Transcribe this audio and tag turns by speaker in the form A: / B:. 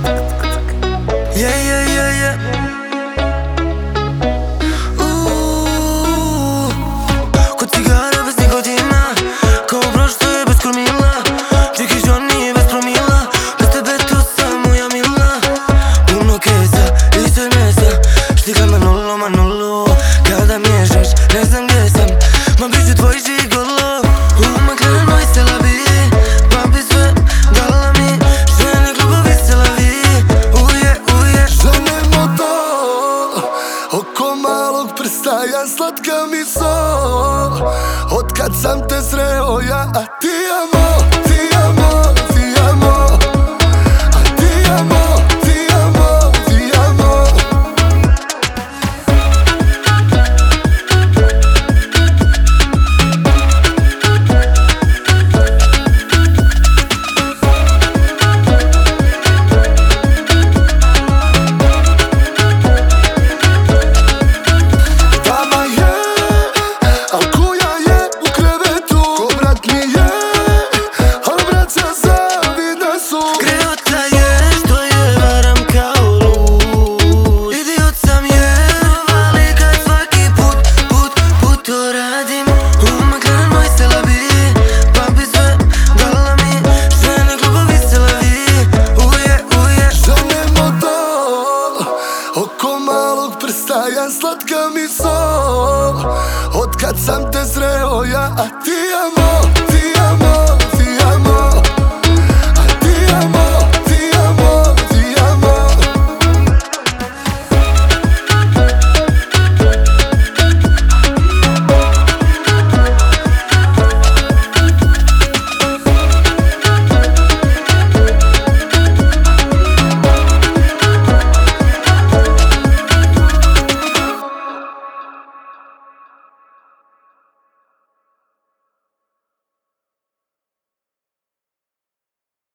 A: Yeah, yeah, yeah, yeah. Ko cigara bez nikotina, kao prošlo je bez kormila. Čekiš Johnny bez promila, bez tebe tu sam moja mila. Puno kesa i sve mesa, štika Manolo. Kada miješaš, ne znam gdje sam, ma bit ću tvoj žigolo. McLaren moj selavi, pa bi sve dala mi, žene klubovi selavi.
B: Ženemo to, oko malog prsta, ja slatka